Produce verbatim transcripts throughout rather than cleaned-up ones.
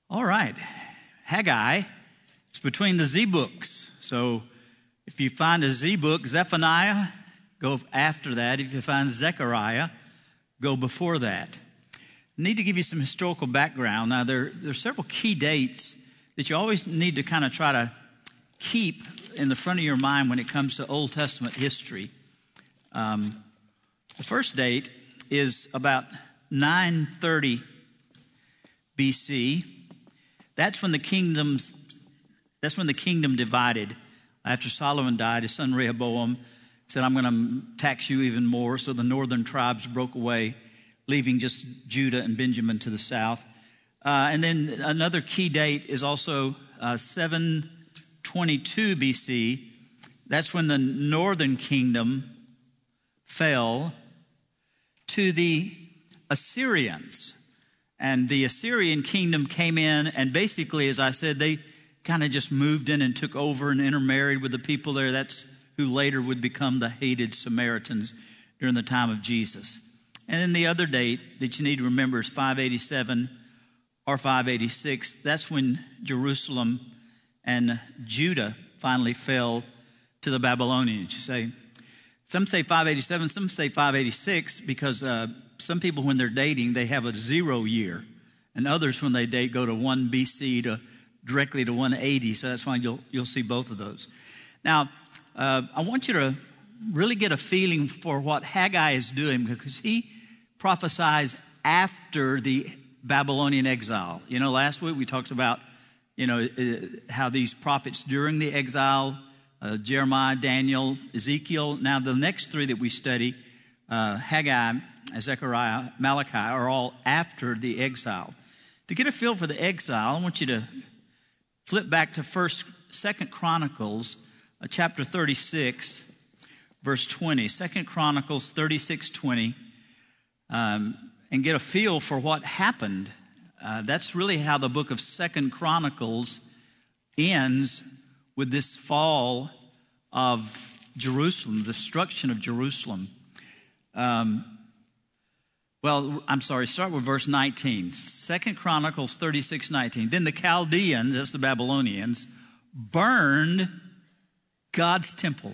All right, Haggai, it's between the Z books. So if you find a Z book, Zephaniah, go after that. If you find Zechariah, go before that. I need to give you some historical background. Now, there, there are several key dates that you always need to kind of try to keep in the front of your mind when it comes to Old Testament history. Um, the first date is about nine thirty B C. That's when the kingdoms, that's when the kingdom divided. After Solomon died, his son Rehoboam said, I'm going to tax you even more. So the northern tribes broke away, leaving just Judah and Benjamin to the south. Uh, and then another key date is also uh, seven twenty-two B C. That's when the northern kingdom fell to the Assyrians. And the Assyrian kingdom came in, and basically, as I said, they kind of just moved in and took over and intermarried with the people there. That's who later would become the hated Samaritans during the time of Jesus. And then the other date that you need to remember is five eighty-seven or five eighty-six. That's when Jerusalem and Judah finally fell to the Babylonians. You say, some say five eighty-seven, some say five eighty-six, because uh, some people, when they're dating, they have a zero year. And others, when they date, go to one B C to directly to one eighty. So that's why you'll, you'll see both of those. Now, uh, I want you to really get a feeling for what Haggai is doing, because he prophesies after the Babylonian exile. You know, last week we talked about, you know, uh, how these prophets during the exile, uh, Jeremiah, Daniel, Ezekiel. Now, the next three that we study, uh, Haggai, Zechariah, Malachi, are all after the exile. To get a feel for the exile, I want you to flip back to First, Second Chronicles, uh, chapter thirty-six, verse twenty. Second Chronicles thirty-six twenty, um, and get a feel for what happened. Uh, that's really how the book of Second Chronicles ends, with this fall of Jerusalem, the destruction of Jerusalem. Um, Well, I'm sorry, start with verse nineteen. Second Chronicles thirty-six nineteen. Then the Chaldeans, that's the Babylonians, burned God's temple.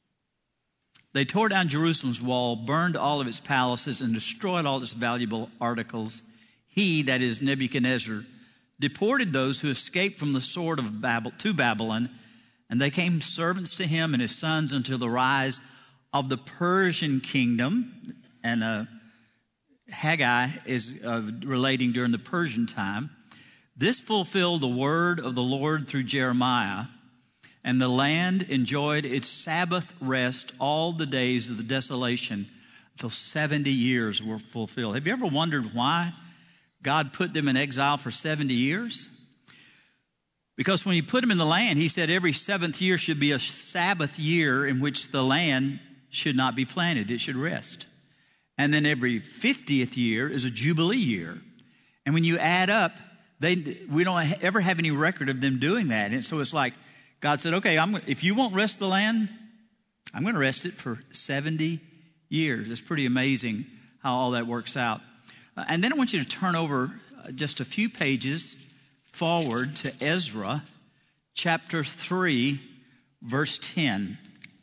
They tore down Jerusalem's wall, burned all of its palaces, and destroyed all its valuable articles. He, that is Nebuchadnezzar, deported those who escaped from the sword of Babel to Babylon, and they came servants to him and his sons until the rise of the Persian kingdom. And uh, Haggai is uh, relating during the Persian time. This fulfilled the word of the Lord through Jeremiah, and the land enjoyed its Sabbath rest all the days of the desolation until seventy years were fulfilled. Have you ever wondered why God put them in exile for seventy years? Because when he put them in the land, he said every seventh year should be a Sabbath year in which the land should not be planted. It should rest. And then every fiftieth year is a Jubilee year. And when you add up, they we don't ever have any record of them doing that. And so it's like God said, okay, I'm, if you won't rest the land, I'm going to rest it for seventy years. It's pretty amazing how all that works out. Uh, and then I want you to turn over uh, just a few pages forward to Ezra chapter three, verse ten.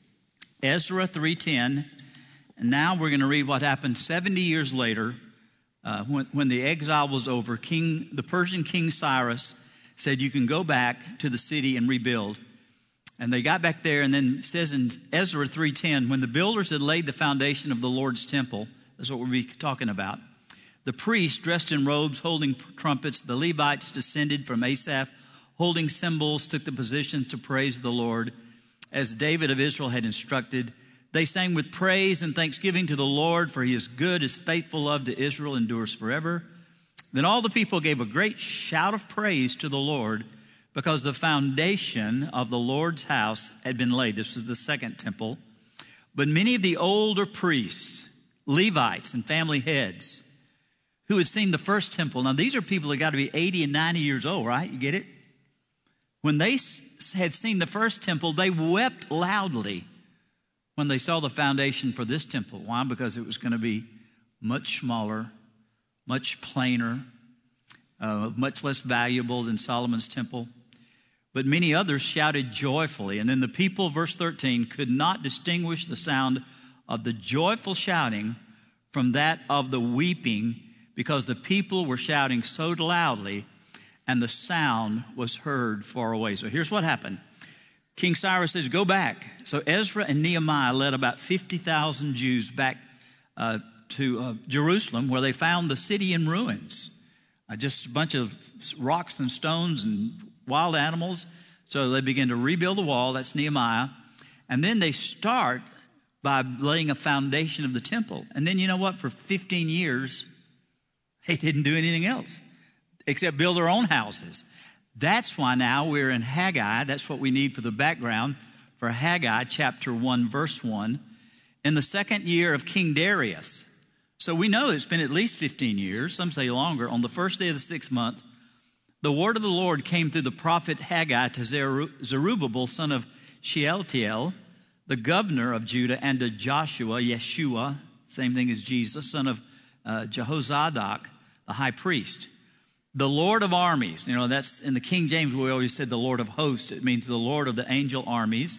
Ezra three ten. And now we're going to read what happened seventy years later, uh, when, when the exile was over. King, the Persian king Cyrus said, you can go back to the city and rebuild. And they got back there, and then it says in Ezra three ten, when the builders had laid the foundation of the Lord's temple, that's what we'll be talking about, the priests dressed in robes holding trumpets, the Levites descended from Asaph, holding cymbals, took the position to praise the Lord, as David of Israel had instructed. They sang with praise and thanksgiving to the Lord, for he is good, his faithful love to Israel endures forever. Then all the people gave a great shout of praise to the Lord, because the foundation of the Lord's house had been laid. This was the second temple. But many of the older priests, Levites and family heads, who had seen the first temple. Now these are people that got to be eighty and ninety years old, right? You get it? When they had seen the first temple, they wept loudly when they saw the foundation for this temple. Why? Because it was going to be much smaller, much plainer, uh, much less valuable than Solomon's temple. But many others shouted joyfully. And then the people, verse thirteen, could not distinguish the sound of the joyful shouting from that of the weeping, because the people were shouting so loudly, and the sound was heard far away. So here's what happened. King Cyrus says, go back. So Ezra and Nehemiah led about fifty thousand Jews back uh, to uh, Jerusalem, where they found the city in ruins. Uh, just a bunch of rocks and stones and wild animals. So they begin to rebuild the wall. That's Nehemiah. And then they start by laying a foundation of the temple. And then you know what? For fifteen years, they didn't do anything else except build their own houses. That's why now we're in Haggai. That's what we need for the background for Haggai chapter one, verse one. In the second year of King Darius. So we know it's been at least fifteen years. Some say longer. On the first day of the sixth month, the word of the Lord came through the prophet Haggai to Zerubbabel, son of Shealtiel, the governor of Judah, and to Joshua, Yeshua, same thing as Jesus, son of uh, Jehozadak, the high priest. The Lord of armies, you know, that's in the King James, we always said the Lord of hosts. It means the Lord of the angel armies.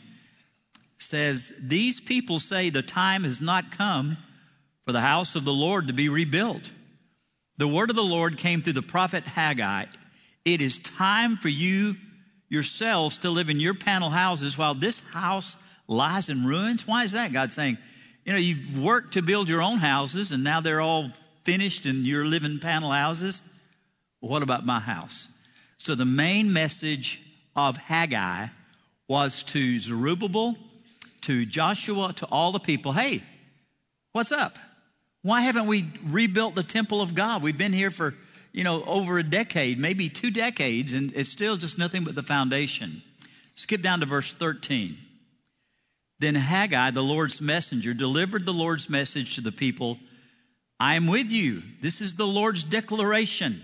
Says, these people say the time has not come for the house of the Lord to be rebuilt. The word of the Lord came through the prophet Haggai. It is time for you yourselves to live in your panel houses while this house lies in ruins. Why is that? God's saying, you know, you've worked to build your own houses and now they're all finished and you're living in panel houses. Well, what about my house? So the main message of Haggai was to Zerubbabel, to Joshua, to all the people. Hey, what's up? Why haven't we rebuilt the temple of God? We've been here for, you know, over a decade, maybe two decades, and it's still just nothing but the foundation. Skip down to verse thirteen. Then Haggai, the Lord's messenger, delivered the Lord's message to the people. I am with you. This is the Lord's declaration.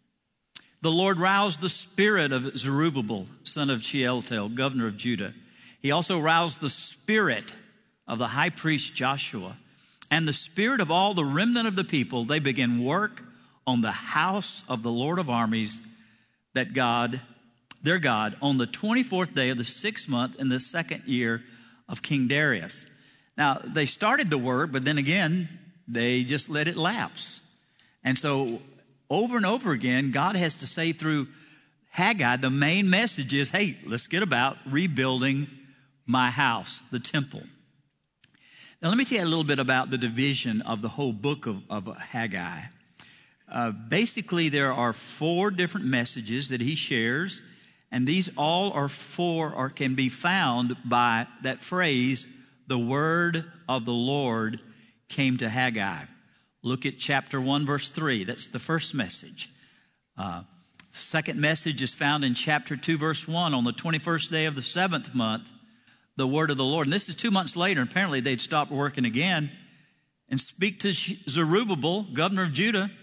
The Lord roused the spirit of Zerubbabel, son of Shealtiel, governor of Judah. He also roused the spirit of the high priest Joshua and the spirit of all the remnant of the people. They began work on the house of the Lord of armies, that God, their God, on the twenty-fourth day of the sixth month in the second year of King Darius. Now, they started the work, but then again, they just let it lapse. And so over and over again, God has to say through Haggai, the main message is, hey, let's get about rebuilding my house, the temple. Now, let me tell you a little bit about the division of the whole book of, of Haggai. Uh, basically, there are four different messages that he shares, and these all are four or can be found by that phrase, the word of the Lord came to Haggai. Look at chapter one, verse three. That's the first message. Uh, the second message is found in chapter two, verse one. On the twenty-first day of the seventh month, the word of the Lord. And this is two months later. And apparently they'd stopped working again. And speak to Zerubbabel, governor of Judah.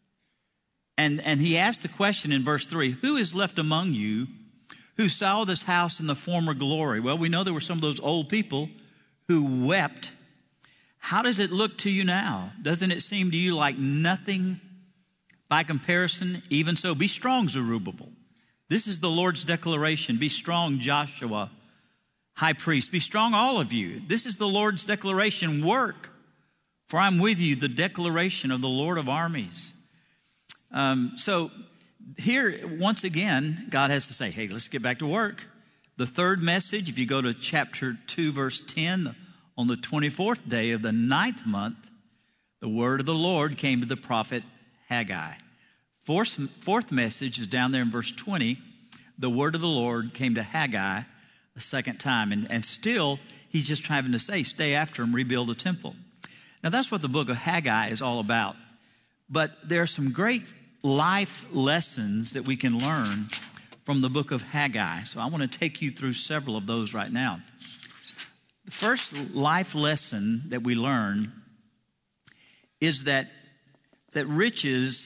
And, and he asked the question in verse three, who is left among you who saw this house in the former glory? Well, we know there were some of those old people who wept. How does it look to you now? Doesn't it seem to you like nothing by comparison? Even so, be strong, Zerubbabel. This is the Lord's declaration. Be strong, Joshua, high priest. Be strong, all of you. This is the Lord's declaration. Work, for I'm with you, the declaration of the Lord of armies. Um, so here, once again, God has to say, hey, let's get back to work. The third message, if you go to chapter two, verse ten, on the twenty-fourth day of the ninth month, the word of the Lord came to the prophet Haggai. Fourth, fourth message is down there in verse twenty. The word of the Lord came to Haggai a second time. And, and still, he's just trying to say, stay after him, rebuild the temple. Now, that's what the book of Haggai is all about. But there are some great life lessons that we can learn from the book of Haggai. So I want to take you through several of those right now. The first life lesson that we learn is that, that riches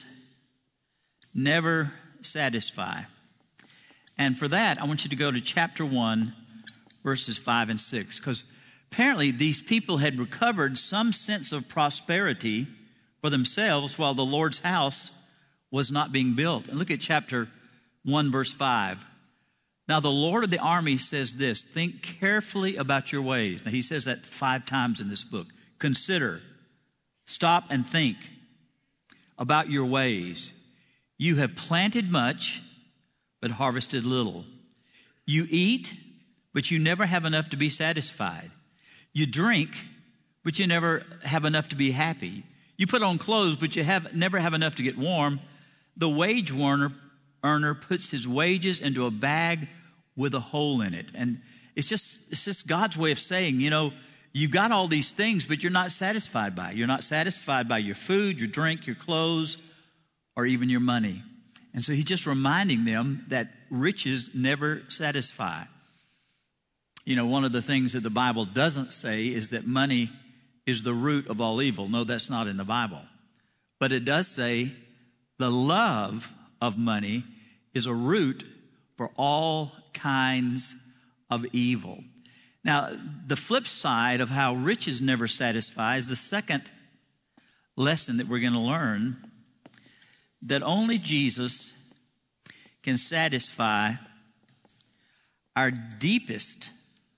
never satisfy. And for that, I want you to go to chapter one, verses five and six, because apparently these people had recovered some sense of prosperity for themselves while the Lord's house was not being built. And look at chapter one, verse five. Now the Lord of the army says this, think carefully about your ways. Now he says that five times in this book. Consider, stop and think about your ways. You have planted much, but harvested little. You eat, but you never have enough to be satisfied. You drink, but you never have enough to be happy. You put on clothes, but you have never have enough to get warm. The wage earner, earner puts his wages into a bag with a hole in it. And it's just, it's just God's way of saying, you know, you've got all these things, but you're not satisfied by it. You're not satisfied by your food, your drink, your clothes, or even your money. And so he's just reminding them that riches never satisfy. You know, one of the things that the Bible doesn't say is that money is the root of all evil. No, that's not in the Bible. But it does say the love of money is a root for all kinds of evil. Now, the flip side of how riches never satisfy is the second lesson that we're going to learn, that only Jesus can satisfy our deepest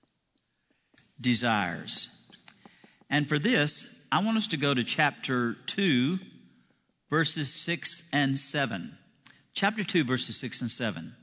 desires. And for this, I want us to go to chapter two, verses six and seven. Chapter two, verses six and seven.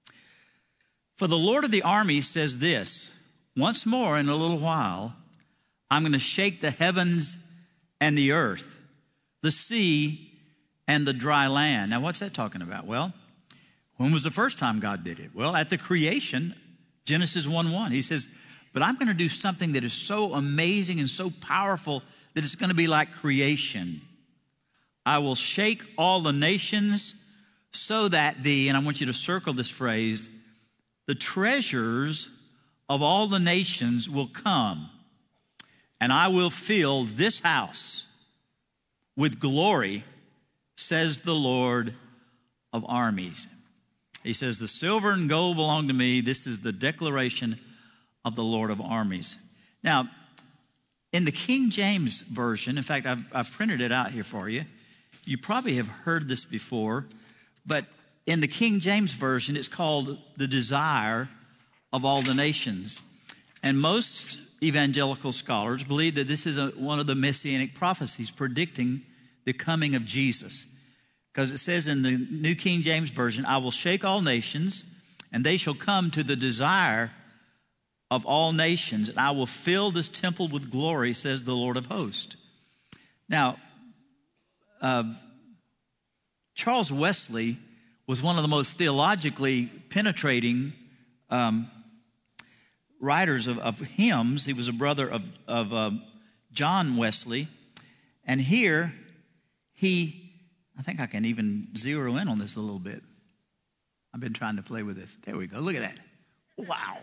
For the Lord of the army says this, once more in a little while, I'm going to shake the heavens and the earth, the sea and the dry land. Now, what's that talking about? Well, when was the first time God did it? Well, at the creation, Genesis one one. He says, but I'm going to do something that is so amazing and so powerful that it's going to be like creation. I will shake all the nations so that the, and I want you to circle this phrase, the treasures of all the nations will come, and I will fill this house with glory, says the Lord of armies. He says, the silver and gold belong to me. This is the declaration of the Lord of armies. Now, in the King James Version, in fact, I've, I've printed it out here for you. You probably have heard this before, but in the King James Version, it's called the desire of all the nations. And most evangelical scholars believe that this is a, one of the messianic prophecies predicting the coming of Jesus. Because it says in the New King James Version, I will shake all nations, and they shall come to the desire of all nations, and I will fill this temple with glory, says the Lord of hosts. Now, uh, Charles Wesley was one of the most theologically penetrating um, writers of, of hymns. He was a brother of, of uh, John Wesley. And here, he, I think I can even zero in on this a little bit. I've been trying to play with this. There we go. Look at that. Wow.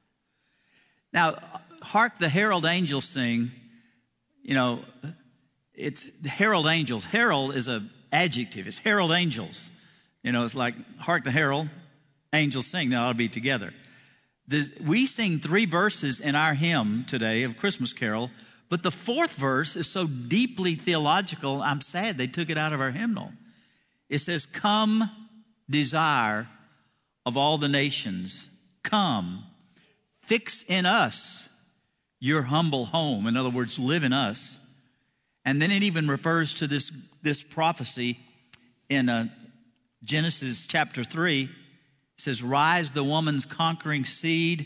Now, hark the herald angels sing. You know, it's the herald angels. Herald is an adjective. It's herald angels. You know, it's like, hark the herald, angels sing. They ought to be together. The, we sing three verses in our hymn today of Christmas Carol, but the fourth verse is so deeply theological, I'm sad they took it out of our hymnal. It says, come, desire of all the nations, come, fix in us your humble home. In other words, live in us. And then it even refers to this, this prophecy in uh, Genesis chapter three. It says, rise the woman's conquering seed,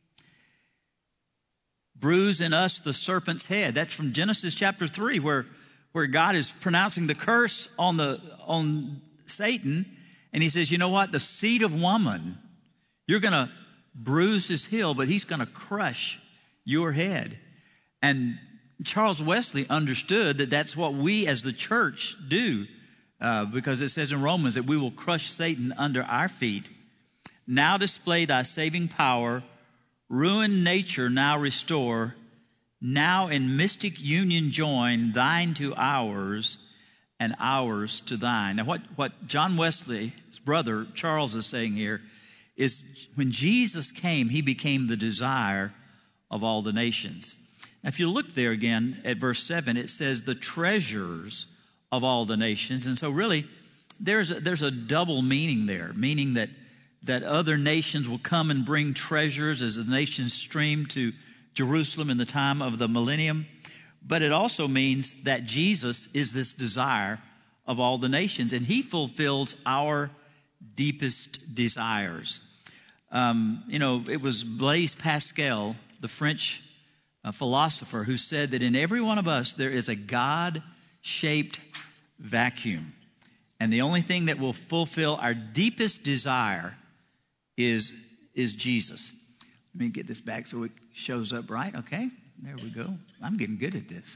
bruise in us the serpent's head. That's from Genesis chapter three, where, where God is pronouncing the curse on, the, on Satan. And he says, you know what? The seed of woman, you're going to bruise his heel, but he's going to crush your head. And Charles Wesley understood that that's what we as the church do, uh, because it says in Romans that we will crush Satan under our feet. Now display thy saving power, ruined nature now restore, now in mystic union join, thine to ours and ours to thine. Now what, what John Wesley's brother Charles is saying here is when Jesus came, he became the desire of all the nations. Now, if you look there again at verse seven, it says the treasures of all the nations. And so really, there's a, there's a double meaning there, meaning that that other nations will come and bring treasures as the nations stream to Jerusalem in the time of the millennium. But it also means that Jesus is this desire of all the nations, and he fulfills our deepest desires. Um, you know, it was Blaise Pascal, the French uh, philosopher, who said that in every one of us there is a God-shaped vacuum. And the only thing that will fulfill our deepest desire is, is Jesus. Let me get this back so it shows up right. Okay, there we go. I'm getting good at this.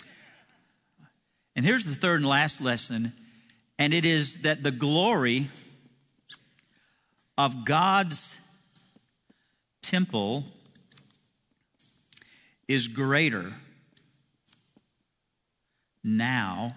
And here's the third and last lesson, and it is that the glory of God's temple is greater now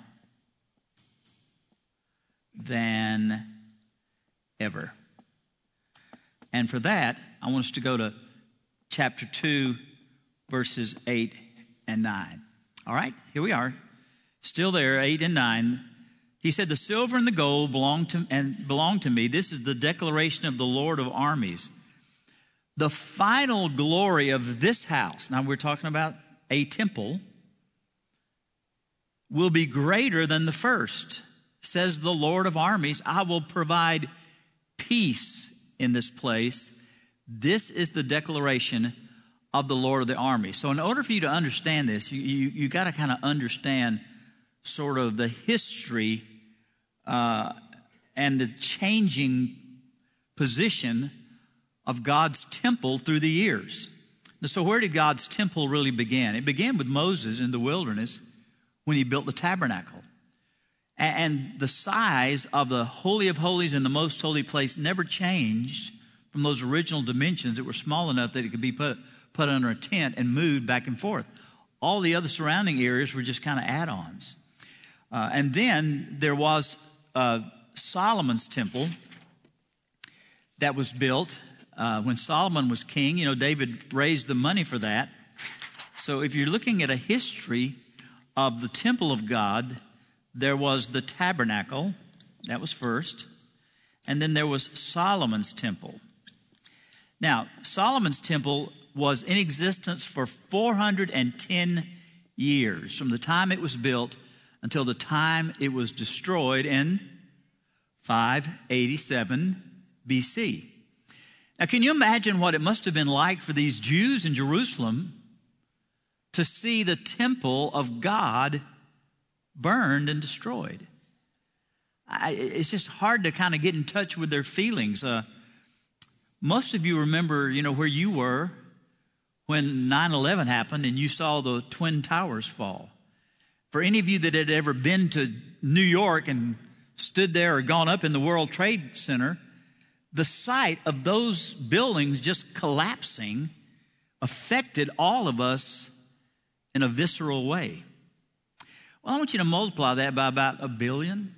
than ever. And for that, I want us to go to chapter two, verses eight and nine. All right, here we are. Still there, eight and nine. He said, the silver and the gold belong to and belong to me. This is the declaration of the Lord of armies. The final glory of this house, now we're talking about a temple, will be greater than the first, says the Lord of armies. I will provide peace in this place. This is the declaration of the Lord of the armies. So in order for you to understand this, you, you, you got to kind of understand sort of the history uh, and the changing position of God's temple through the years. So where did God's temple really begin? It began with Moses in the wilderness when he built the tabernacle. And the size of the Holy of Holies and the Most Holy Place never changed from those original dimensions that were small enough that it could be put, put under a tent and moved back and forth. All the other surrounding areas were just kind of add-ons. Uh, and then there was uh, Solomon's temple that was built uh, when Solomon was king. You know, David raised the money for that. So if you're looking at a history of the temple of God, there was the tabernacle, that was first, and then there was Solomon's temple. Now, Solomon's temple was in existence for four hundred ten years, from the time it was built until the time it was destroyed in five eighty-seven B C. Now, can you imagine what it must have been like for these Jews in Jerusalem to see the temple of God burned and destroyed? I, it's just hard to kind of get in touch with their feelings. Uh, most of you remember, you know, where you were when nine eleven happened and you saw the Twin Towers fall. For any of you that had ever been to New York and stood there or gone up in the World Trade Center, the sight of those buildings just collapsing affected all of us in a visceral way. Well, I want you to multiply that by about a billion.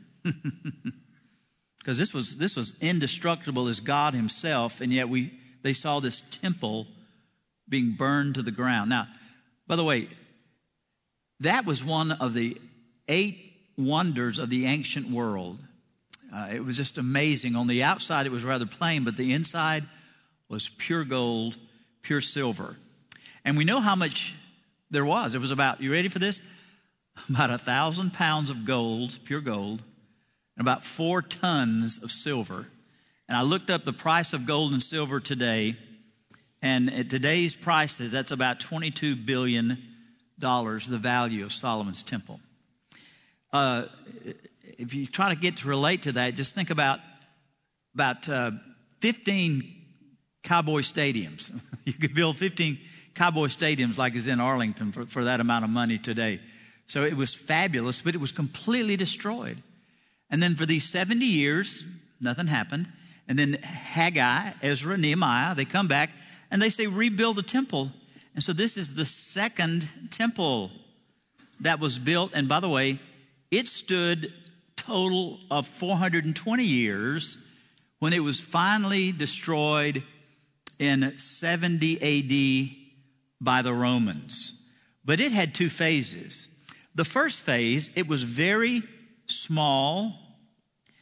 Because this was this was indestructible as God himself, and yet we they saw this temple being burned to the ground. Now, by the way, that was one of the eight wonders of the ancient world. Uh, it was just amazing. On the outside, it was rather plain, but the inside was pure gold, pure silver. And we know how much there was. It was about, you ready for this? About a thousand pounds of gold, pure gold, and about four tons of silver. And I looked up the price of gold and silver today, and at today's prices, that's about twenty-two billion dollars, the value of Solomon's temple. Uh, if you try to get to relate to that, just think about about uh, fifteen Cowboy stadiums. You could build fifteen Cowboy stadiums like is in Arlington for, for that amount of money today. So it was fabulous, but it was completely destroyed. And then for these seventy years, nothing happened. And then Haggai, Ezra, Nehemiah, they come back and they say, rebuild the temple. And so this is the second temple that was built. And by the way, it stood total of four hundred twenty years when it was finally destroyed in seventy A D by the Romans. But it had two phases. The first phase, it was very small,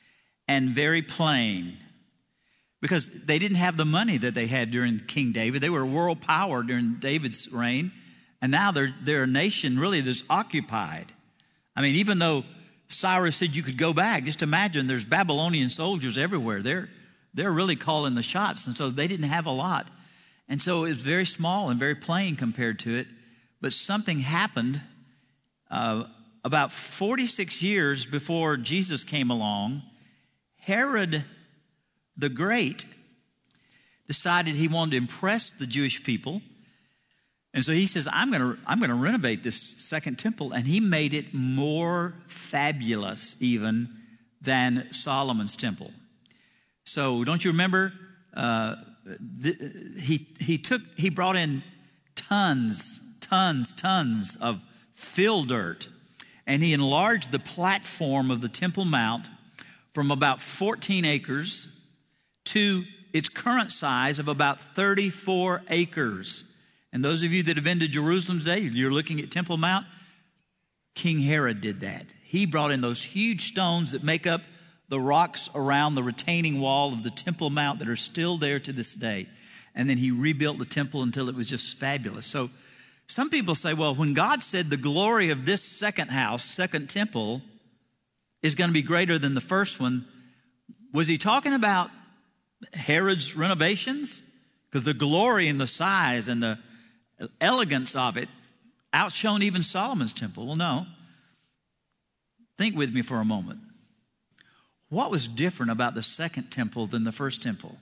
and very plain. Because they didn't have the money that they had during King David. They were a world power during David's reign. And now they're, they're a nation really that's occupied. I mean, even though Cyrus said you could go back, just imagine there's Babylonian soldiers everywhere. They're, they're really calling the shots. And so they didn't have a lot. And so it was very small and very plain compared to it. But something happened uh, about forty-six years before Jesus came along. Herod the Great decided he wanted to impress the Jewish people. And so he says, I'm going to I'm going to renovate this second temple. And he made it more fabulous even than Solomon's temple. So don't you remember? Uh, th- he he took he brought in tons, tons, tons of fill dirt. And he enlarged the platform of the Temple Mount from about fourteen acres to its current size of about thirty-four acres. And those of you that have been to Jerusalem today, you're looking at Temple Mount. King Herod did that. He brought in those huge stones that make up the rocks around the retaining wall of the Temple Mount that are still there to this day. And then he rebuilt the temple until it was just fabulous. So some people say, well, when God said the glory of this second house, second temple, is going to be greater than the first one, was he talking about Herod's renovations? Because the glory and the size and the elegance of it outshone even Solomon's temple. Well, no. Think with me for a moment. What was different about the second temple than the first temple?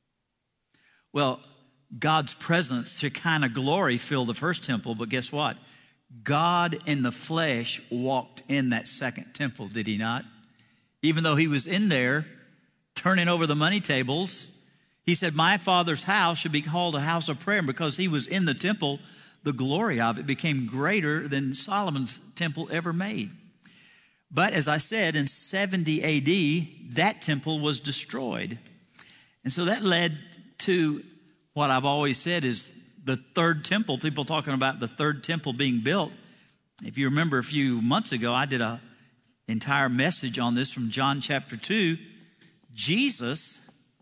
Well, God's presence, Shekinah glory, filled the first temple, but guess what? God in the flesh walked in that second temple, did he not? Even though he was in there turning over the money tables, he said, my Father's house should be called a house of prayer. And because he was in the temple, the glory of it became greater than Solomon's temple ever made. But as I said, in seventy A D, that temple was destroyed. And so that led to what I've always said is the third temple. People talking about the third temple being built. If you remember a few months ago, I did an entire message on this from John chapter two. Jesus,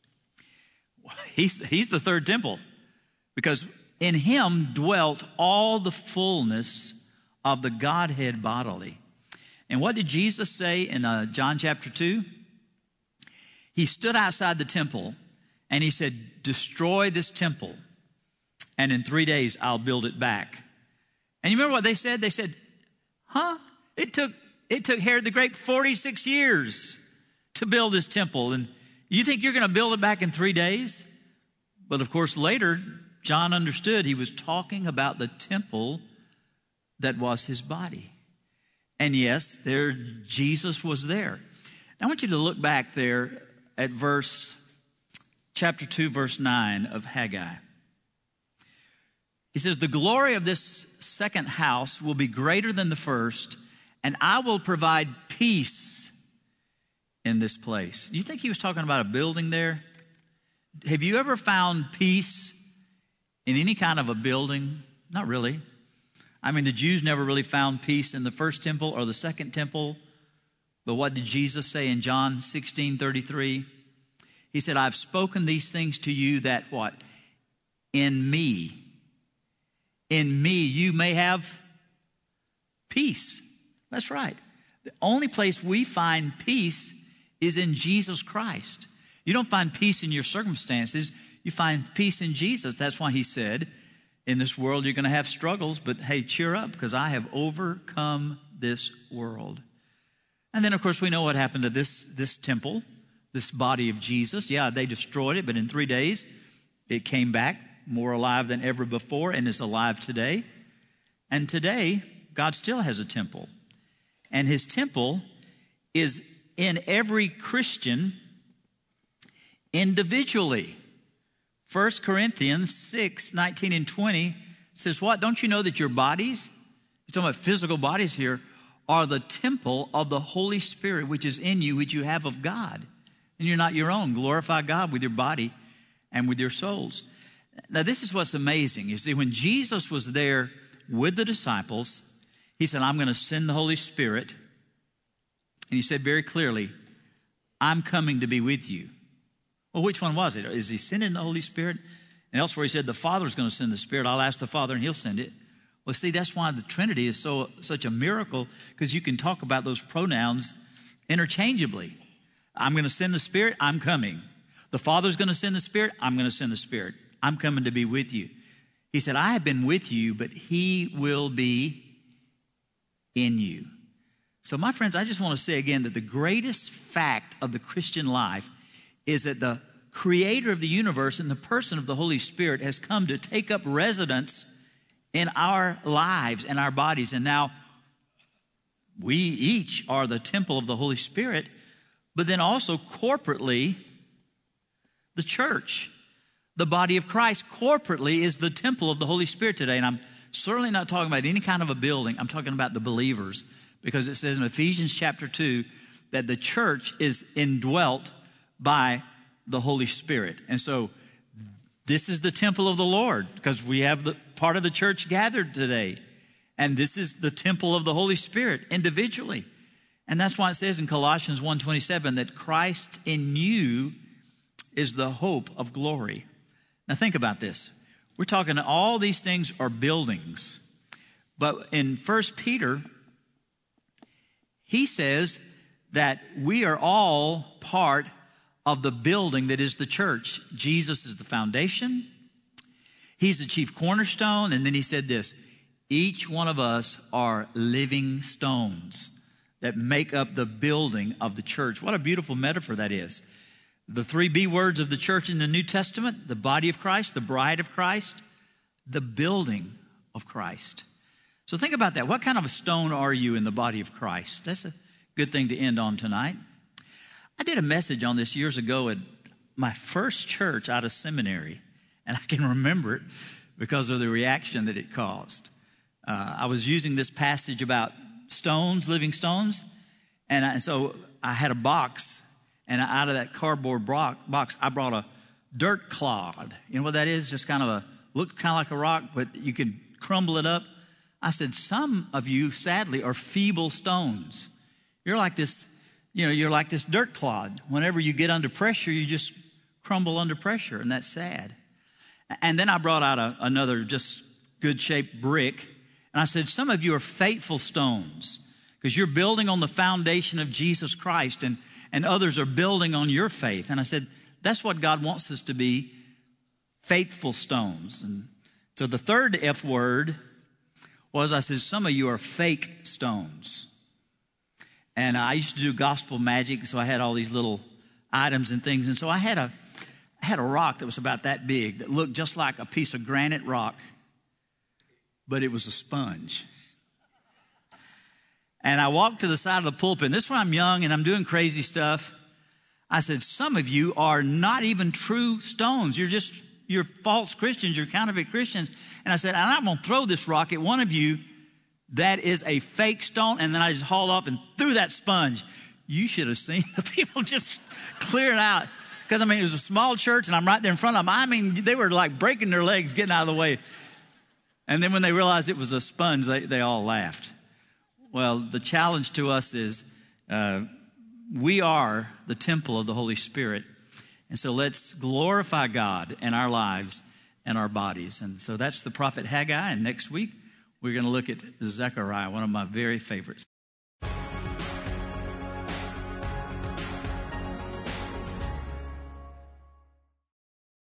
he's, he's the third temple because in him dwelt all the fullness of the Godhead bodily. And what did Jesus say in uh, John chapter two? He stood outside the temple and he said, destroy this temple, and in three days I'll build it back. And you remember what they said? They said, huh? It took it took Herod the Great forty-six years to build this temple. And you think you're going to build it back in three days? But of course, later, John understood he was talking about the temple that was his body. And yes, there Jesus was there. Now, I want you to look back there at verse chapter two, verse nine of Haggai. He says, the glory of this second house will be greater than the first, and I will provide peace in this place. You think he was talking about a building there? Have you ever found peace in any kind of a building? Not really. I mean, the Jews never really found peace in the first temple or the second temple. But what did Jesus say in John sixteen thirty-three? He said, I've spoken these things to you that what? In me. In me you may have peace. That's right. The only place we find peace is in Jesus Christ. You don't find peace in your circumstances. You find peace in Jesus. That's why he said, in this world you're going to have struggles, but hey, cheer up because I have overcome this world. And then, of course, we know what happened to this, this temple, this body of Jesus. Yeah, they destroyed it, but in three days it came back more alive than ever before and is alive today. And today, God still has a temple. And his temple is in every Christian individually. First Corinthians six, nineteen and twenty says what? Don't you know that your bodies, you're talking about physical bodies here, are the temple of the Holy Spirit, which is in you, which you have of God. And you're not your own. Glorify God with your body and with your souls. Now, this is what's amazing. You see, when Jesus was there with the disciples, he said, I'm going to send the Holy Spirit. And he said very clearly, I'm coming to be with you. Well, which one was it? Is he sending the Holy Spirit? And elsewhere he said, the Father is going to send the Spirit. I'll ask the Father and he'll send it. Well, see, that's why the Trinity is so such a miracle, because you can talk about those pronouns interchangeably. I'm going to send the Spirit. I'm coming. The Father's going to send the Spirit. I'm going to send the Spirit. I'm coming to be with you. He said, I have been with you, but he will be in you. So, my friends, I just want to say again that the greatest fact of the Christian life is that the creator of the universe in the person of the Holy Spirit has come to take up residence in our lives and our bodies. And now we each are the temple of the Holy Spirit, but then also corporately, the church, the body of Christ corporately is the temple of the Holy Spirit today. And I'm certainly not talking about any kind of a building. I'm talking about the believers, because it says in Ephesians chapter two that the church is indwelt by the Holy Spirit. And so this is the temple of the Lord, because we have the part of the church gathered today. And this is the temple of the Holy Spirit individually. And that's why it says in Colossians one twenty-seven that Christ in you is the hope of glory. Now think about this. We're talking all these things are buildings. But in First Peter, he says that we are all part of the building that is the church. Jesus is the foundation. He's the chief cornerstone. And then he said this, each one of us are living stones that make up the building of the church. What a beautiful metaphor that is. The three B words of the church in the New Testament, the body of Christ, the bride of Christ, the building of Christ. So think about that. What kind of a stone are you in the body of Christ? That's a good thing to end on tonight. I did a message on this years ago at my first church out of seminary, and I can remember it because of the reaction that it caused. Uh, I was using this passage about stones, living stones, and I, so I had a box, and out of that cardboard box, I brought a dirt clod. You know what that is? Just kind of a, look kind of like a rock, but you can crumble it up. I said, some of you, sadly, are feeble stones. You're like this, you know, you're like this dirt clod. Whenever you get under pressure, you just crumble under pressure, and that's sad. And then I brought out a, another just good-shaped brick, and I said, some of you are faithful stones because you're building on the foundation of Jesus Christ, and, and others are building on your faith. And I said, that's what God wants us to be, faithful stones. And so the third F word was, I said, some of you are fake stones. And I used to do gospel magic, so I had all these little items and things. And so I had a, I had a rock that was about that big that looked just like a piece of granite rock, but it was a sponge. And I walked to the side of the pulpit. And this is when I'm young and I'm doing crazy stuff. I said, some of you are not even true stones. You're just, you're false Christians. You're counterfeit Christians. And I said, I'm going to throw this rock at one of you that is a fake stone. And then I just hauled off and threw that sponge. You should have seen the people just clearing out. Because, I mean, it was a small church and I'm right there in front of them. I mean, they were like breaking their legs, getting out of the way. And then when they realized it was a sponge, they, they all laughed. Well, the challenge to us is uh, we are the temple of the Holy Spirit. And so let's glorify God in our lives and our bodies. And so that's the prophet Haggai. And next week, we're going to look at Zechariah, one of my very favorites.